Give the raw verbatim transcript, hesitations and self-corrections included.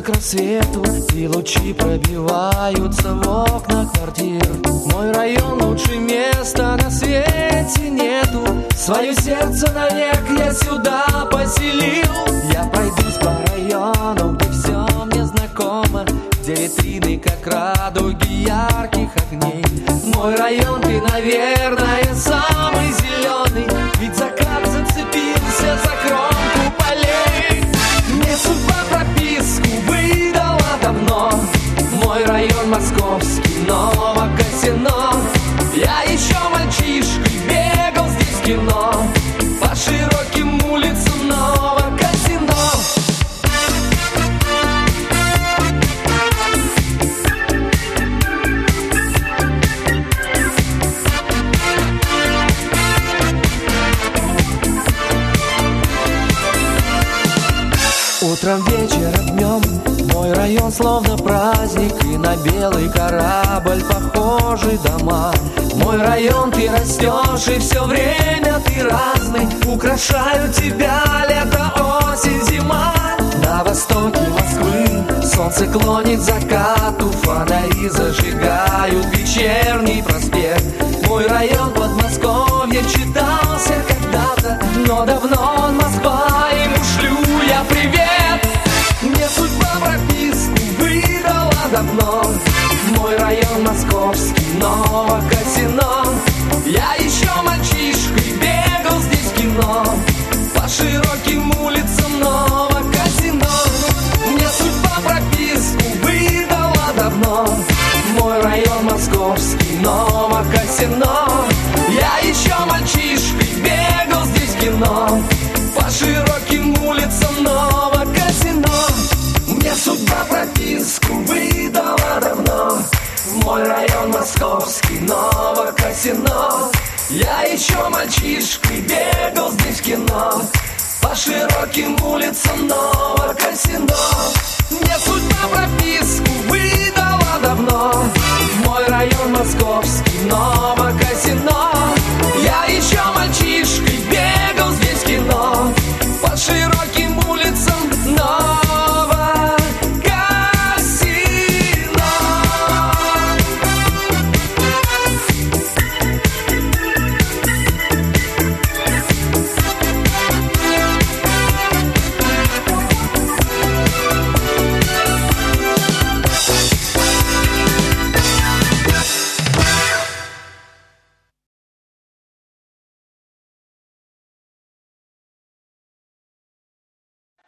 к рассвету, и лучи пробиваются в окна квартир. Мой район лучше места на свете нету. Свое сердце навек я сюда поселил. Я пройдусь по району, где все мне знакомо, где витрины, как радуги ярких огней. Мой район, ты, наверное, самый зеленый, ведь закат зацепился за кромку полей. Мне судьба прописку выдала давно. Мой район московский, Новокосино. Я еще мальчишкой бегал здесь в кино по широким улицам Новокосино. Утром, вечером, днем мой район словно праздник, и на белый корабль похожи дома. Мой район, ты растешь, и все время ты разный. Украшают тебя лето, осень, зима. На востоке Москвы солнце клонит к закату, фонари зажигают вечерний проспект. Мой район Подмосковье читался когда-то, но давно он Москва, ему шлю я привет. Мне судьба прописку выдала давно. Мой район московский, Новокосино. Я еще мальчишкой бегал здесь в кино по широким улицам Новокосино. Мне судьба прописку выдала давно. Мой район московский, Новокосино. Я еще мальчишкой бегал здесь в кино по широким улицам Новокосино. Мне судьба прописку выдала давно. Мой район московский, Новокосино. Я еще мальчишкой бегал здесь в кино по широким улицам Новокосино. Мне судьба прописку выдала давно. Мой район московский, Новокосино.